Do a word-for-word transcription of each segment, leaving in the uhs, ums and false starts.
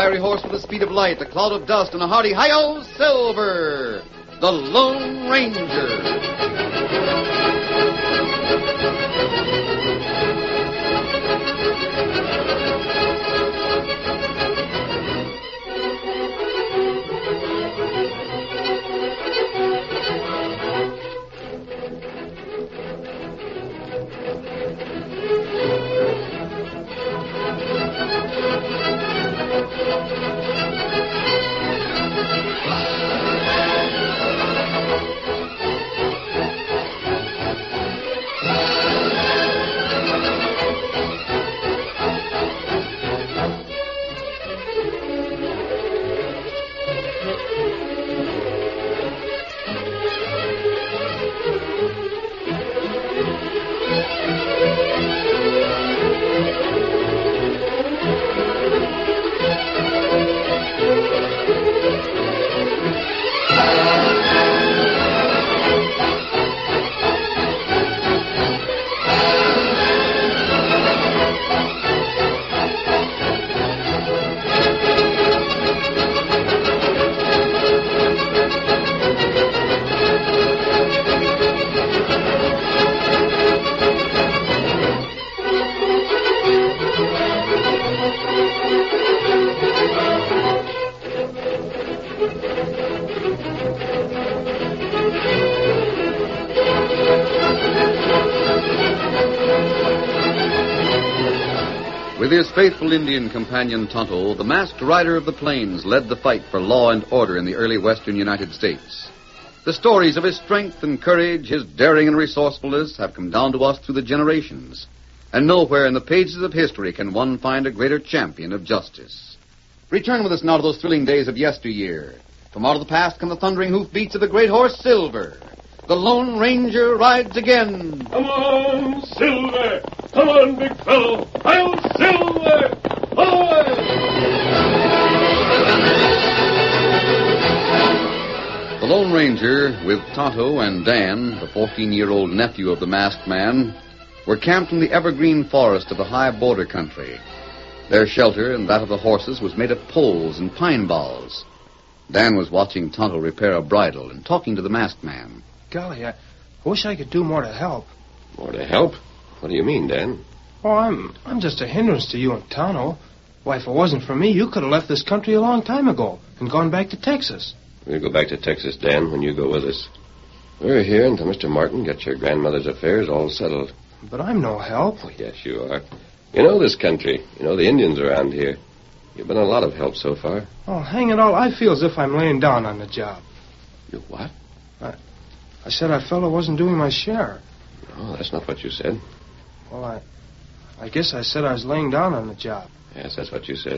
fiery horse with the speed of light, a cloud of dust, and a hearty hi-yo, Silver, the Lone Ranger. With his faithful Indian companion Tonto, the masked rider of the plains led the fight for law and order in the early western United States. The stories of his strength and courage, his daring and resourcefulness have come down to us through the generations. And nowhere in the pages of history can one find a greater champion of justice. Return with us now to those thrilling days of yesteryear. From out of the past come the thundering hoofbeats of the great horse Silver. The Lone Ranger rides again. Come on, Silver! Come on, big fellow! I'll Silver! Boy! The Lone Ranger, with Tonto and Dan, the fourteen-year-old nephew of the masked man, were camped in the evergreen forest of the high border country. Their shelter and that of the horses was made of poles and pine boughs. Dan was watching Tonto repair a bridle and talking to the masked man. Golly, I wish I could do more to help. More to help? What do you mean, Dan? Oh, I'm I'm just a hindrance to you and Tonto. Why, if it wasn't for me, you could have left this country a long time ago and gone back to Texas. We'll go back to Texas, Dan, when you go with us. We're here until Mister Martin gets your grandmother's affairs all settled. But I'm no help. Oh, yes, you are. You know this country. You know the Indians around here. You've been a lot of help so far. Oh, hang it all, I feel as if I'm laying down on the job. You what? I, I said I felt I wasn't doing my share. No, that's not what you said. Well, I, I guess I said I was laying down on the job. Yes, that's what you said.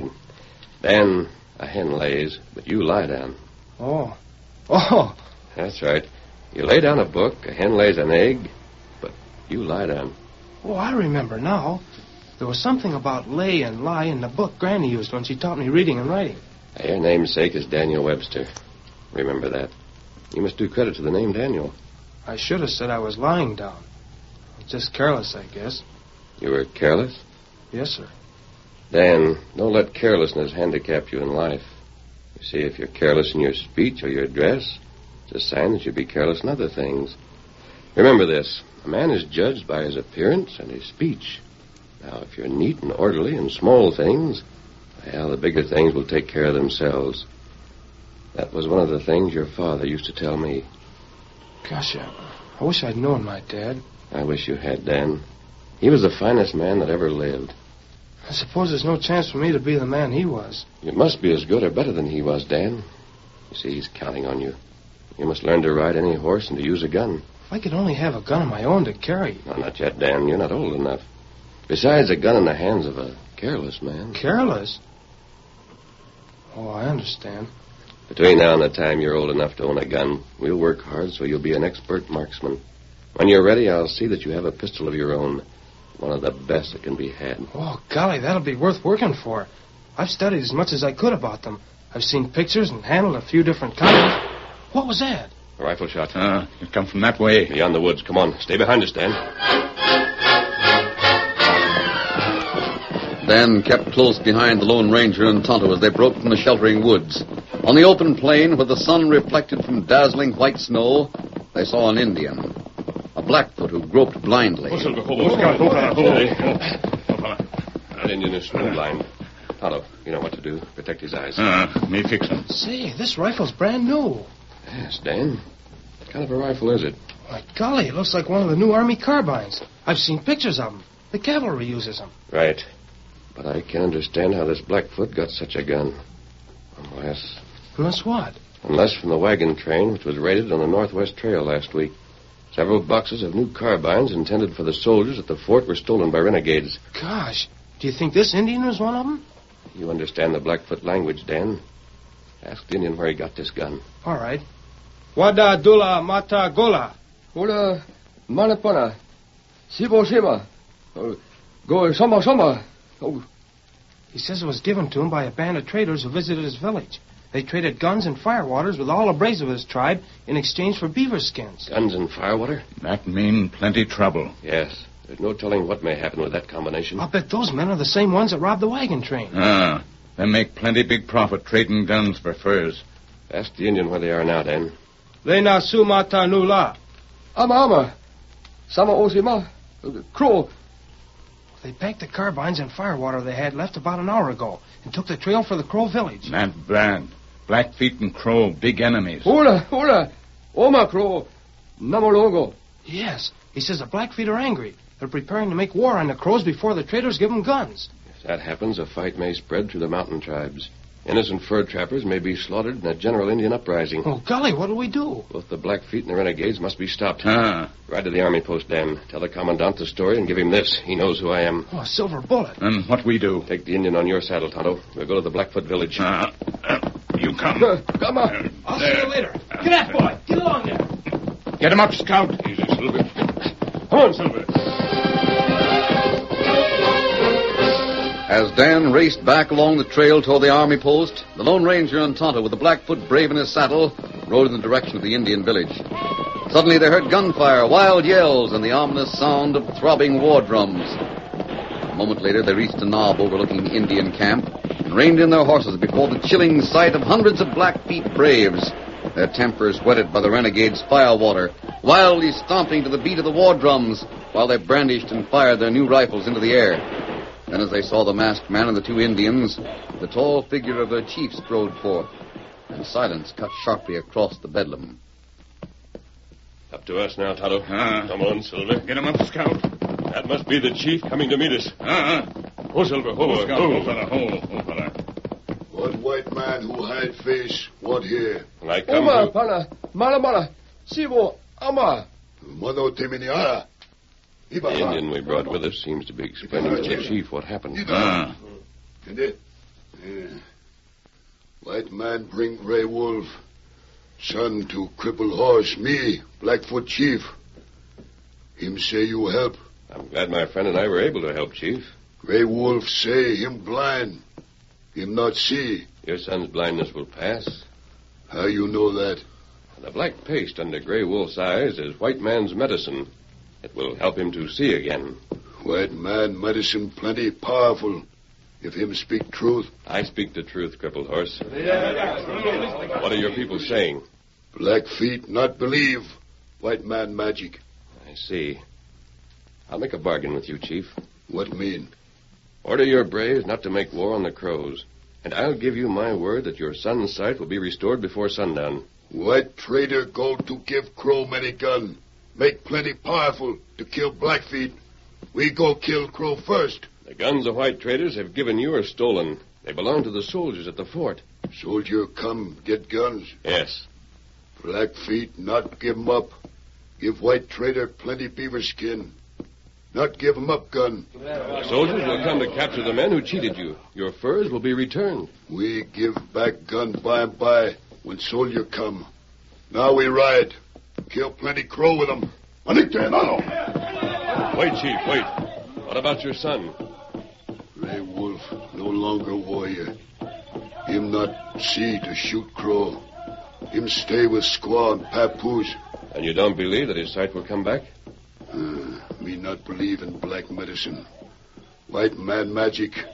Dan, a hen lays, but you lie down. Oh. Oh. That's right. You lay down a book, a hen lays an egg, but you lie down. Oh, I remember now. There was something about lay and lie in the book Granny used when she taught me reading and writing. Your namesake is Daniel Webster. Remember that. You must do credit to the name Daniel. I should have said I was lying down. Just careless, I guess. You were careless? Yes, sir. Dan, don't let carelessness handicap you in life. You see, if you're careless in your speech or your dress, it's a sign that you'll be careless in other things. Remember this. A man is judged by his appearance and his speech. Now, if you're neat and orderly in small things, well, the bigger things will take care of themselves. That was one of the things your father used to tell me. Gosh, I, I wish I'd known my dad. I wish you had, Dan. He was the finest man that ever lived. I suppose there's no chance for me to be the man he was. You must be as good or better than he was, Dan. You see, he's counting on you. You must learn to ride any horse and to use a gun. If I could only have a gun of my own to carry. No, not yet, Dan. You're not old enough. Besides, a gun in the hands of a careless man. Careless? Oh, I understand. Between now and the time you're old enough to own a gun, we'll work hard so you'll be an expert marksman. When you're ready, I'll see that you have a pistol of your own. One of the best that can be had. Oh, golly, that'll be worth working for. I've studied as much as I could about them. I've seen pictures and handled a few different kinds. What was that? A rifle shot. Ah, uh, it come from that way. Beyond the woods. Come on. Stay behind us, Dan. Dan kept close behind the Lone Ranger and Tonto as they broke from the sheltering woods. On the open plain, where the sun reflected from dazzling white snow, they saw an Indian, a Blackfoot who groped blindly. That Indian is blind. Tonto, you know what to do. Protect his eyes. Uh, me fix him. Say, this rifle's brand new. Yes, Dan. What kind of a rifle is it? My golly, it looks like one of the new Army carbines. I've seen pictures of them. The cavalry uses them. Right. But I can't understand how this Blackfoot got such a gun. Unless... Unless what? Unless from the wagon train, which was raided on the Northwest Trail last week. Several boxes of new carbines intended for the soldiers at the fort were stolen by renegades. Gosh, do you think this Indian was one of them? You understand the Blackfoot language, Dan. Ask the Indian where he got this gun. All right. Wada dula mata gola. Ola manapana. Sibo sima. Go soma soma. He says it was given to him by a band of traders who visited his village. They traded guns and firewaters with all the braves of his tribe in exchange for beaver skins. Guns and firewater? That mean plenty trouble. Yes. There's no telling what may happen with that combination. I'll bet those men are the same ones that robbed the wagon train. Ah, they make plenty big profit trading guns for furs. Ask the Indian where they are now, Dan. Lena sumata nula. Ama ama. Sama osima. Crow. They packed the carbines and firewater they had left about an hour ago and took the trail for the Crow village. Not bad. Blackfeet and Crow, big enemies. Hola, hola. Oma Crow. Namolongo. Yes. He says the Blackfeet are angry. They're preparing to make war on the Crows before the traders give them guns. If that happens, a fight may spread through the mountain tribes. Innocent fur trappers may be slaughtered in a general Indian uprising. Oh, golly, what'll we do? Both the Blackfeet and the renegades must be stopped. Ah. Ride to the army post, Dan. Tell the commandant the story and give him this. He knows who I am. Oh, a silver bullet. And what we do? Take the Indian on your saddle, Tonto. We'll go to the Blackfoot village. Ah. Uh, you come. Uh, come on. I'll see you later. Get that boy. Get along there. Get him up, Scout. Easy, Silver. Come on, Silver. As Dan raced back along the trail toward the army post, the Lone Ranger and Tonto, with the Blackfoot brave in his saddle, rode in the direction of the Indian village. Suddenly they heard gunfire, wild yells, and the ominous sound of throbbing war drums. A moment later, they reached a knob overlooking the Indian camp and reined in their horses before the chilling sight of hundreds of Blackfeet braves, their tempers whetted by the renegades' firewater, wildly stomping to the beat of the war drums while they brandished and fired their new rifles into the air. Then as they saw the masked man and the two Indians, the tall figure of their chief strode forth, and silence cut sharply across the bedlam. Up to us now, Tonto. Ah. Come on, Silver. Get him up, Scout. That must be the chief coming to meet us. Ah. Ho, Silver, ho, Ho, Scout. ho. Ho, fella. Ho, ho, fella. What white man who hide face? What here? I come Oma to... pana. Mala mala. Sibo ama. Mano teminiara. The Indian we brought with us seems to be explaining to the chief what happened. Ah. Yeah. White man bring Gray Wolf. Son to cripple horse. Me, Blackfoot chief. Him say you help. I'm glad my friend and I were able to help, Chief. Gray Wolf say him blind. Him not see. Your son's blindness will pass. How you know that? The black paste under Gray Wolf's eyes is white man's medicine. It will help him to see again. White man medicine plenty powerful. If him speak truth. I speak the truth, crippled horse. What are your people saying? Blackfeet not believe. White man magic. I see. I'll make a bargain with you, Chief. What mean? Order your braves not to make war on the Crows, and I'll give you my word that your son's sight will be restored before sundown. White trader go to give Crow many gun. Make plenty powerful to kill Blackfeet. We go kill Crow first. The guns the white traders have given you are stolen. They belong to the soldiers at the fort. Soldier come get guns. Yes. Blackfeet not give 'em up. Give white trader plenty beaver skin. Not give 'em up gun. The soldiers will come to capture the men who cheated you. Your furs will be returned. We give back gun by and by when soldier come. Now we ride. Kill plenty Crow with 'em. Wait, Chief, wait. What about your son? Gray Wolf no longer warrior. Him not see to shoot Crow. Him stay with squaw and papoose. And you don't believe that his sight will come back? Uh, me not believe in black medicine. White man magic.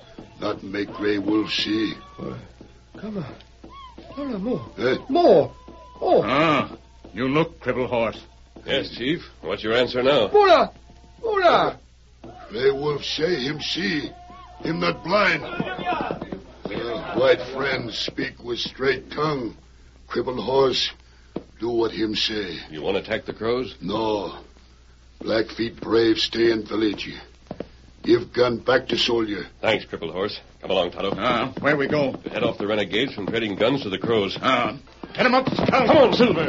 not make Grey Wolf see. Uh, come on. No, no, more. Eh? More. Oh. Ah, you look, cripple horse. Yes, Chief. What's your answer now? Mula! Mula! Grey Wolf say him see. Him not blind. Uh, white friends speak with straight tongue. Crippled horse, do what him say. You want to attack the crows? No. Blackfeet brave stay in village. Give gun back to soldier. Thanks, crippled horse. Come along, Tonto. Ah, where we go? To head off the renegades from trading guns to the crows. Ah, get him up, Scout. Come on, Silver.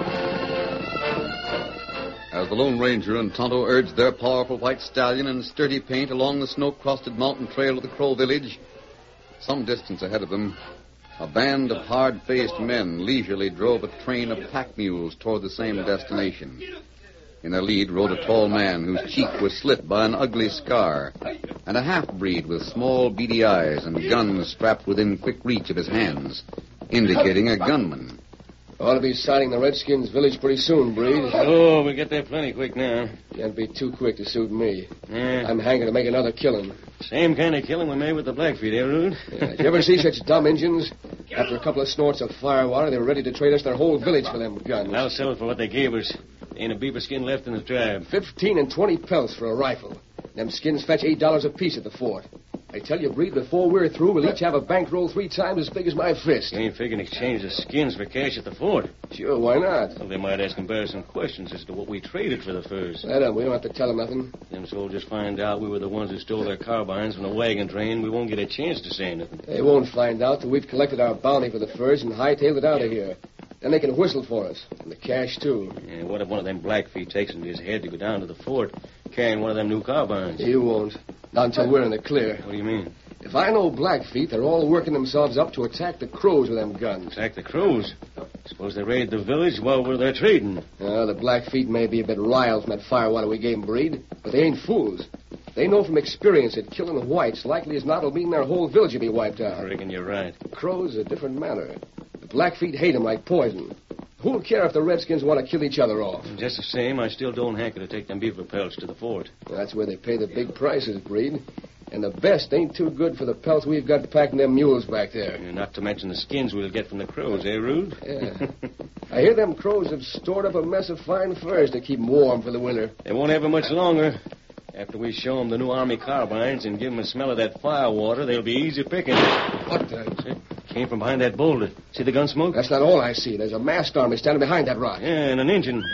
As the Lone Ranger and Tonto urged their powerful white stallion and sturdy paint along the snow-crusted mountain trail of the Crow village, some distance ahead of them, a band of hard-faced men leisurely drove a train of pack mules toward the same destination. In their lead rode a tall man whose cheek was slit by an ugly scar, and a half-breed with small, beady eyes and guns strapped within quick reach of his hands, indicating a gunman. Ought to be sighting the Redskins' village pretty soon, Breed. Oh, we'll get there plenty quick now. Can't be too quick to suit me. Yeah. I'm hanging to make another killing. Same kind of killing we made with the Blackfeet, eh, Rude? Yeah. Did you ever see such dumb Injuns? After a couple of snorts of firewater, they were ready to trade us their whole village for them guns. I'll sell it for what they gave us. Ain't a beaver skin left in the tribe. Fifteen and twenty pelts for a rifle. Them skins fetch eight dollars apiece at the fort. I tell you, Breed, before we're through, we'll each have a bankroll three times as big as my fist. You ain't figuring to exchange the skins for cash at the fort. Sure, why not? Well, they might ask embarrassing questions as to what we traded for the furs. Let 'em. We don't have to tell them nothing. Them soldiers find out we were the ones who stole their carbines from the wagon train. We won't get a chance to say nothing. They won't find out till we've collected our bounty for the furs and hightailed it out of here. Then they can whistle for us. And the cash, too. Yeah, what if one of them Blackfeet takes it in his head to go down to the fort carrying one of them new carbines? You won't. Not until we're in the clear. What do you mean? If I know Blackfeet, they're all working themselves up to attack the Crows with them guns. Attack the Crows? Suppose they raid the village while we're there trading. Uh, the Blackfeet may be a bit riled from that firewater we gave them, Breed, but they ain't fools. They know from experience that killing the whites likely as not will mean their whole village will be wiped out. I reckon you're right. Crows a different matter. The Blackfeet hate them like poison. Who'll care if the Redskins want to kill each other off? Just the same, I still don't hanker to take them beaver pelts to the fort. That's where they pay the big prices, Breed. And the best ain't too good for the pelts we've got packing them mules back there. Yeah, not to mention the skins we'll get from the Crows, eh, Rude? Yeah. I hear them Crows have stored up a mess of fine furs to keep them warm for the winter. They won't have it much longer. After we show them the new Army carbines and give them a smell of that firewater, they'll be easy picking. What the... It came from behind that boulder. See the gun smoke? That's not all I see. There's a masked army standing behind that rock. Yeah, and an engine.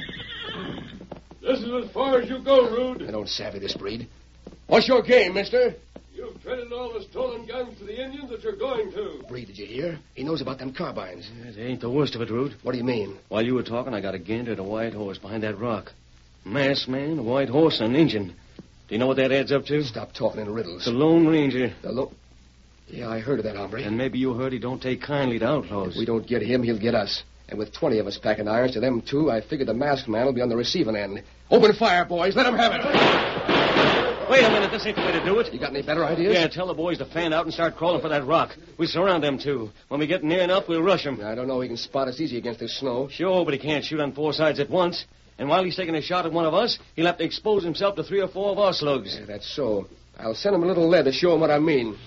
This is as far as you go, Rude. I don't savvy this, Breed. What's your game, mister? You've traded all the stolen guns to the Indians that you're going to. Breed, did you hear? He knows about them carbines. It ain't the worst of it, Rude. What do you mean? While you were talking, I got a gander at a white horse behind that rock. Masked man, a white horse, and an engine. Do you know what that adds up to? Stop talking in riddles. It's the Lone Ranger. The lo- Yeah, I heard of that, hombre. And maybe you heard he don't take kindly to outlaws. If we don't get him, he'll get us. And with twenty of us packing irons to them two, I figure the masked man will be on the receiving end. Open fire, boys. Let him have it. Wait a minute. This ain't the way to do it. You got any better ideas? Yeah, tell the boys to fan out and start crawling for that rock. We surround them two. When we get near enough, we'll rush them. I don't know. He can spot us easy against this snow. Sure, but he can't shoot on four sides at once. And while he's taking a shot at one of us, he'll have to expose himself to three or four of our slugs. Yeah, that's so. I'll send him a little lead to show him what I mean.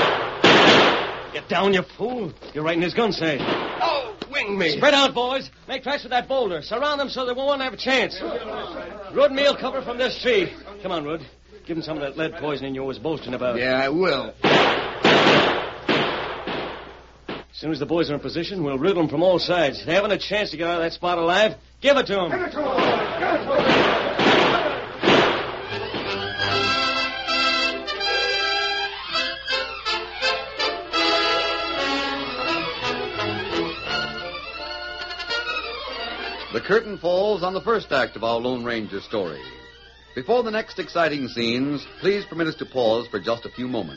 Get down, you fool. You're right in his gun safe. Oh, wing me. Spread out, boys. Make tracks with that boulder. Surround them so they won't have a chance. Rud and me'll cover from this tree. Come on, Rud. Give him some of that lead poisoning you was boasting about. Yeah, I will. As soon as the boys are in position, we'll riddle them from all sides. They haven't a chance to get out of that spot alive. Give it to them. Give it to them. Give it to them. The curtain falls on the first act of our Lone Ranger story. Before the next exciting scenes, please permit us to pause for just a few moments.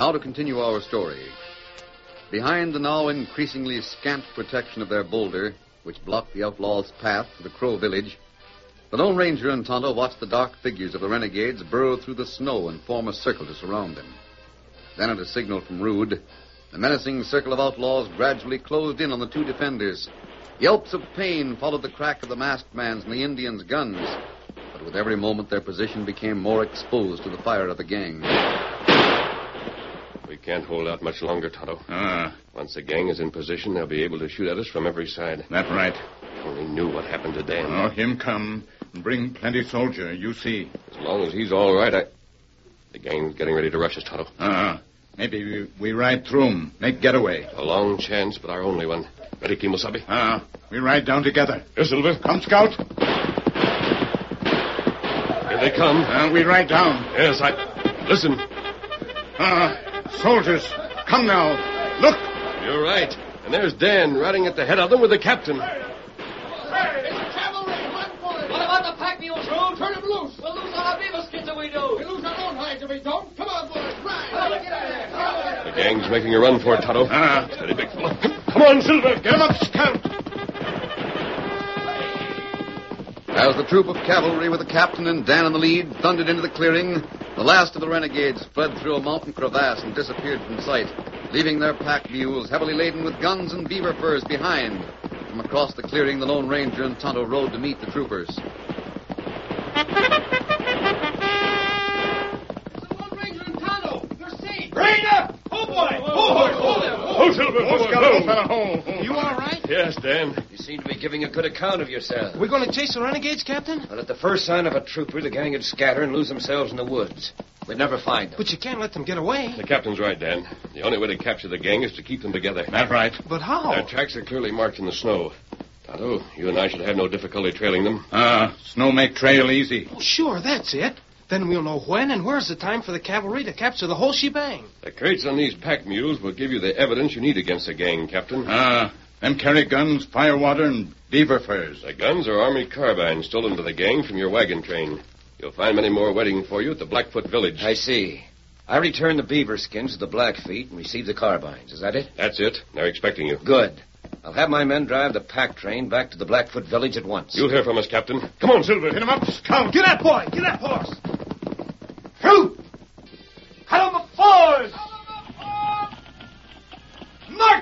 Now to continue our story. Behind the now increasingly scant protection of their boulder, which blocked the outlaws' path to the Crow village, the Lone Ranger and Tonto watched the dark figures of the renegades burrow through the snow and form a circle to surround them. Then at a signal from Rude, the menacing circle of outlaws gradually closed in on the two defenders. Yelps of pain followed the crack of the masked man's and the Indians' guns. But with every moment, their position became more exposed to the fire of the gang. We can't hold out much longer, Tonto. Ah. Once the gang is in position, they'll be able to shoot at us from every side. That's right. If only knew what happened to Dan. Oh, him come. Bring plenty soldier, you see. As long as he's all right, I... The gang's getting ready to rush us, Tonto. Ah. Maybe we, we ride through 'em. Make getaway. A long chance, but our only one. Ready, Kimosabe? Ah. We ride down together. Here, Silver. Come, Scout. Here they come. Ah, we ride down. Yes, I... Listen. Ah. Soldiers, come now. Look. You're right. And there's Dan riding at the head of them with the captain. What about the pack mules, Rude? Turn them loose. We'll lose all our beaver skins if we do. We lose our own hides if we don't. Come on, boys. Ride. Get out of there. The gang's making a run for it, Tonto. Ah. Steady, big fella. Come on, Silver. Get him up, Scout. As the troop of cavalry with the captain and Dan in the lead thundered into the clearing, the last of the renegades fled through a mountain crevasse and disappeared from sight, leaving their pack mules heavily laden with guns and beaver furs behind. From across the clearing, the Lone Ranger and Tonto rode to meet the troopers. The Lone Ranger and Tonto. They're safe. Bring up! Oh, boy! Oh, hold him. Oh, Silver. Oh, Scout, oh, fella, oh, oh. You all right? Yes, Dan. You seem to be giving a good account of yourself. We're going to chase the renegades, Captain? But at the first sign of a trooper, the gang would scatter and lose themselves in the woods. We'd never find them. But you can't let them get away. The captain's right, Dan. The only way to capture the gang is to keep them together. That's right. But how? Their tracks are clearly marked in the snow. Tonto, you and I should have no difficulty trailing them. Ah. Snow make trail easy. Oh, sure, that's it. Then we'll know when and where's the time for the cavalry to capture the whole shebang. The crates on these pack mules will give you the evidence you need against the gang, Captain. Ah. Them carry guns, firewater, and beaver furs. The guns are Army carbines stolen to the gang from your wagon train. You'll find many more waiting for you at the Blackfoot village. I see. I returned the beaver skins to the Blackfeet and received the carbines. Is that it? That's it. They're expecting you. Good. I'll have my men drive the pack train back to the Blackfoot village at once. You'll hear from us, Captain. Come on, Silver. Hit him up, Scout. Get that boy! Get that horse! Fruit! Cut on the fours! March!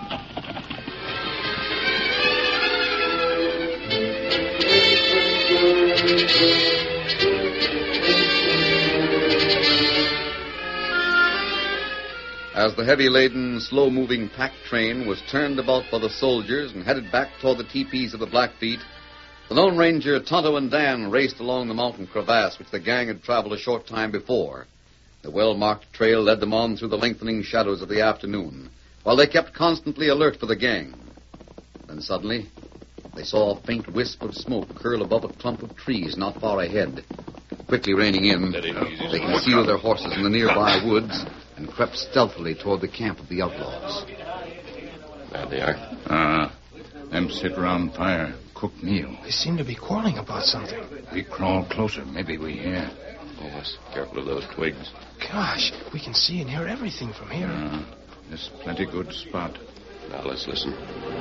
As the heavy-laden, slow-moving pack train was turned about by the soldiers and headed back toward the teepees of the Blackfeet, the Lone Ranger, Tonto, and Dan raced along the mountain crevasse which the gang had traveled a short time before. The well-marked trail led them on through the lengthening shadows of the afternoon, while they kept constantly alert for the gang. Then suddenly, they saw a faint wisp of smoke curl above a clump of trees not far ahead. Quickly reining in, they concealed their horses in the nearby woods and crept stealthily toward the camp of the outlaws. There they are. Ah. Them sit round fire, cook meal. They seem to be quarreling about something. We crawl closer. Maybe we hear. Yes, careful of those twigs. Gosh, we can see and hear everything from here. Ah. This plenty good spot. Now let's listen.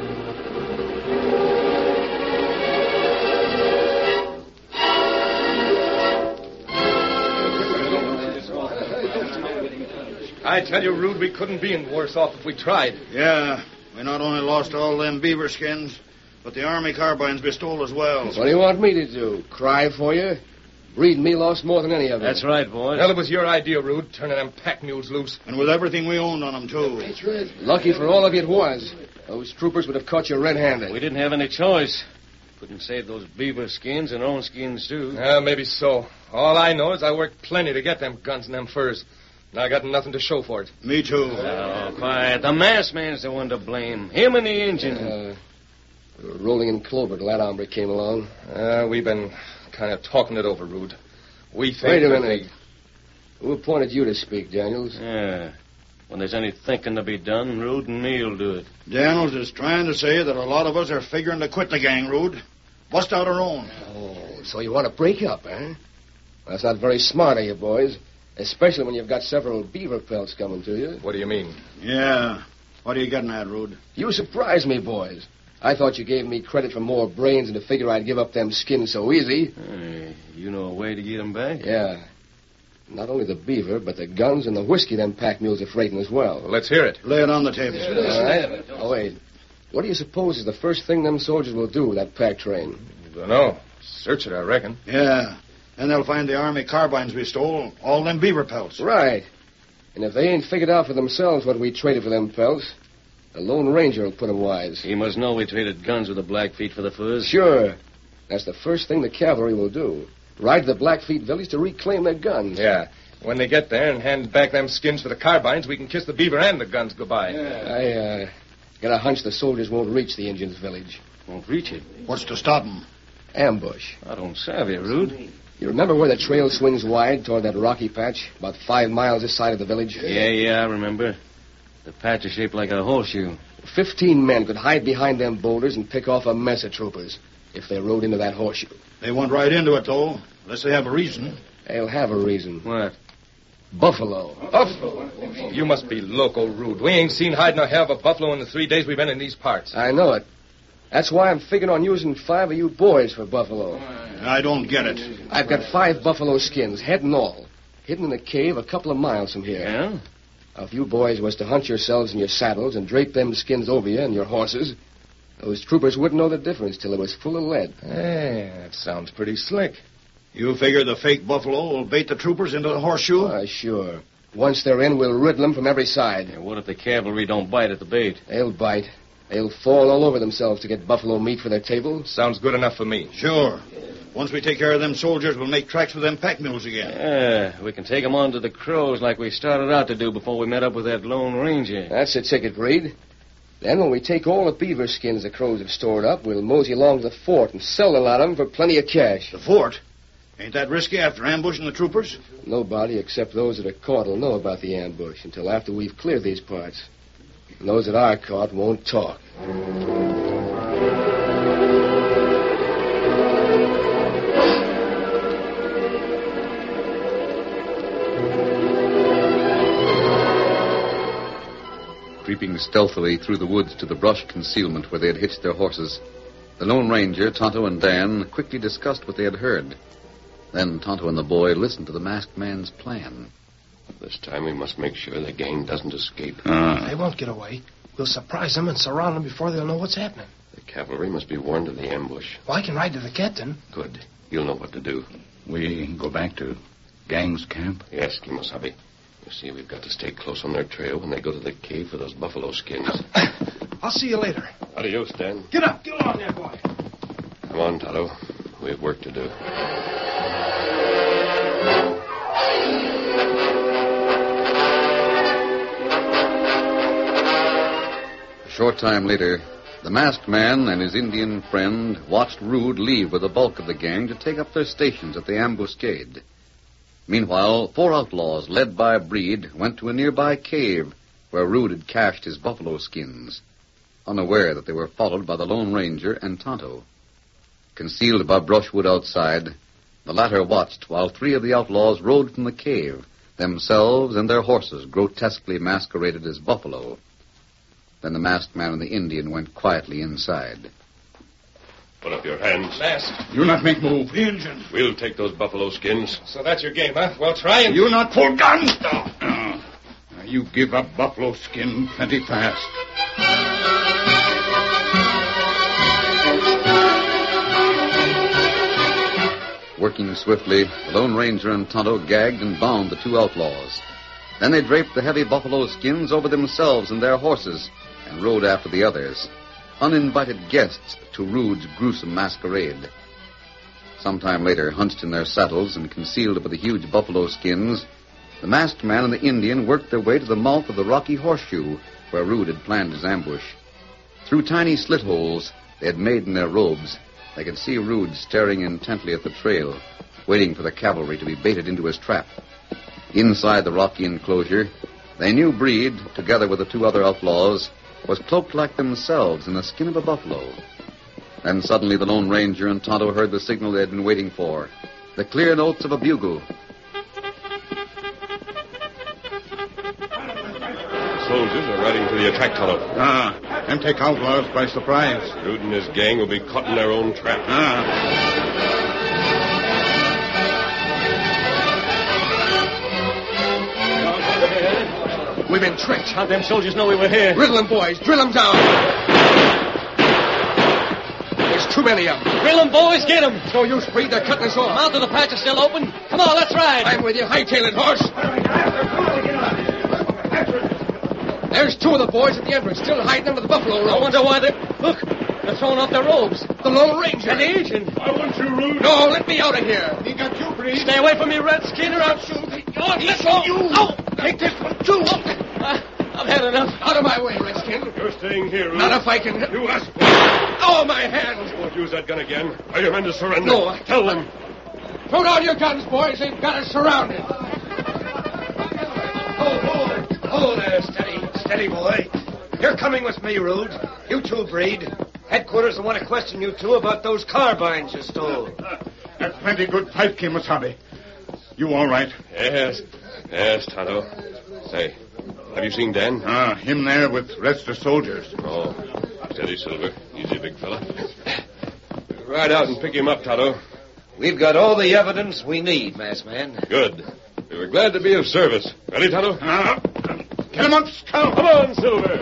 I tell you, Rude, we couldn't be in worse off if we tried. Yeah, we not only lost all them beaver skins, but the Army carbines be stole as well. What do you want me to do? Cry for you? Breed and me lost more than any of them. That's right, boys. Well, it was your idea, Rude, turning them pack mules loose. And with everything we owned on them, too. That's right. Lucky for all of you it was. Those troopers would have caught you red-handed. We didn't have any choice. Couldn't save those beaver skins and our own skins, too. Yeah, maybe so. All I know is I worked plenty to get them guns and them furs. And I got nothing to show for it. Me, too. Oh, quiet. The masked man's the one to blame. Him and the engine. Uh, we were rolling in clover till that hombre came along. Uh, we've been kind of talking it over, Rude. We think... Wait a that minute. Who appointed you to speak, Daniels? Yeah. When there's any thinking to be done, Rude and me'll do it. Daniels is trying to say that a lot of us are figuring to quit the gang, Rude. Bust out our own. Oh, so you want to break up, eh? Well, that's not very smart of you, boys. Especially when you've got several beaver pelts coming to you. What do you mean? Yeah. What are you getting at, Rude? You surprised me, boys. I thought you gave me credit for more brains than to figure I'd give up them skins so easy. Hey, you know a way to get them back? Yeah. Not only the beaver, but the guns and the whiskey them pack mules are freighting as well. Well, let's hear it. Lay it on the table. All right. Oh, wait. What do you suppose is the first thing them soldiers will do with that pack train? Don't know. Search it, I reckon. Yeah. And they'll find the army carbines we stole, all them beaver pelts. Right. And if they ain't figured out for themselves what we traded for them pelts, the Lone Ranger will put 'em wise. He must know we traded guns with the Blackfeet for the furs. Sure. That's the first thing the cavalry will do. Ride to the Blackfeet village to reclaim their guns. Yeah. When they get there and hand back them skins for the carbines, we can kiss the beaver and the guns goodbye. Yeah. I, uh, got a hunch the soldiers won't reach the Indians' village. Won't reach it. What's to stop 'em? Ambush. I don't savvy, Rude. You remember where the trail swings wide toward that rocky patch, about five miles this side of the village? Yeah, yeah, I remember. The patch is shaped like a horseshoe. Fifteen men could hide behind them boulders and pick off a mess of troopers if they rode into that horseshoe. They won't ride into it, though, unless they have a reason. They'll have a reason. What? Buffalo. Buffalo? You must be loco, Rude. We ain't seen hide nor hair of a buffalo in the three days we've been in these parts. I know it. That's why I'm figuring on using five of you boys for buffalo. I don't get it. I've got five buffalo skins, head and all, hidden in a cave a couple of miles from here. Yeah? Now, if you boys was to hunt yourselves in your saddles and drape them skins over you and your horses, those troopers wouldn't know the difference till it was full of lead. Hey, that sounds pretty slick. You figure the fake buffalo will bait the troopers into the horseshoe? Why, sure. Once they're in, we'll riddle them from every side. Yeah, what if the cavalry don't bite at the bait? They'll bite. They'll fall all over themselves to get buffalo meat for their table. Sounds good enough for me. Sure. Once we take care of them soldiers, we'll make tracks for them pack mules again. Yeah, we can take 'em on to the Crows like we started out to do before we met up with that Lone Ranger. That's the ticket, Reed. Then when we take all the beaver skins the Crows have stored up, we'll mosey along to the fort and sell a lot of them for plenty of cash. The fort? Ain't that risky after ambushing the troopers? Nobody except those that are caught will know about the ambush until after we've cleared these parts. And those that are caught won't talk. Creeping stealthily through the woods to the brush concealment where they had hitched their horses, the Lone Ranger, Tonto, and Dan quickly discussed what they had heard. Then Tonto and the boy listened to the masked man's plan. This time we must make sure the gang doesn't escape. Uh. They won't get away. We'll surprise them and surround them before they'll know what's happening. The cavalry must be warned of the ambush. Well, I can ride to the captain. Good. You'll know what to do. We go back to gang's camp? Yes, Kimosabe. You see, we've got to stay close on their trail when they go to the cave for those buffalo skins. I'll see you later. Adios, Dan. Get up. Get along there, boy. Come on, Tonto. We have work to do. A short time later, the masked man and his Indian friend watched Rude leave with the bulk of the gang to take up their stations at the ambuscade. Meanwhile, four outlaws, led by Breed, went to a nearby cave where Rude had cached his buffalo skins, unaware that they were followed by the Lone Ranger and Tonto. Concealed by brushwood outside, the latter watched while three of the outlaws rode from the cave, themselves and their horses grotesquely masqueraded as buffalo. Then the masked man and the Indian went quietly inside. Put up your hands. Mask. You not make move. The Injun. We'll take those buffalo skins. So that's your game, huh? Well, try and... You not pull guns. Uh, now you give up buffalo skin plenty fast. Working swiftly, the Lone Ranger and Tonto gagged and bound the two outlaws. Then they draped the heavy buffalo skins over themselves and their horses and rode after the others, uninvited guests to Rude's gruesome masquerade. Sometime later, hunched in their saddles and concealed by the huge buffalo skins, the masked man and the Indian worked their way to the mouth of the rocky horseshoe where Rude had planned his ambush. Through tiny slit holes they had made in their robes, they could see Rude staring intently at the trail, waiting for the cavalry to be baited into his trap. Inside the rocky enclosure, they knew Breed, together with the two other outlaws, was cloaked like themselves in the skin of a buffalo. Then suddenly the Lone Ranger and Tonto heard the signal they had been waiting for, the clear notes of a bugle. soldiers are riding to the attack tunnel. Ah, them take outlaws by surprise. Rude and his gang will be caught in their own trap. Ah. We've been tricked. How'd them soldiers know we were here? Riddle them, boys. Drill them down. There's too many of them. Drill them, boys. Get them. No use, Breed. They're cutting us off. Mouth of the patch is still open. Come on, let's ride. I'm with you. Hightail it, horse. There's two of the boys at the entrance, still hiding under the buffalo robe. I wonder why they... Look, they're throwing off their robes. The Lone Ranger. And the agent. I want you, Rude. No, let me out of here. He got you, Breed. Stay away from me, Redskin, or I'll shoot. Oh, let go. You. Oh, Take this one, too. I, I've had enough. Out of my way, Redskin. You're staying here, Rude. Not if I can... You ask for Oh, my hand. Won't use that gun again. Are your men to surrender? No. I- Tell them. Throw down your guns, boys. They've got us surrounded. Oh, oh, oh there, steady, steady, boy. You're coming with me, Rude. You too, Breed. Headquarters will want to question you two about those carbines you stole. A plenty good fight, Kimasabi. You all right? Yes. Yes, Tonto. Say, have you seen Dan? Ah, him there with rest of soldiers. Oh, steady, Silver. Easy, big fella. Ride out and pick him up, Tonto. We've got all the evidence we need, masked man. Good. We were glad to be of service. Ready, Tonto? Ah, get him up, Scout. Come on, Silver.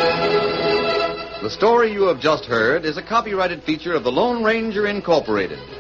The story you have just heard is a copyrighted feature of the Lone Ranger Incorporated.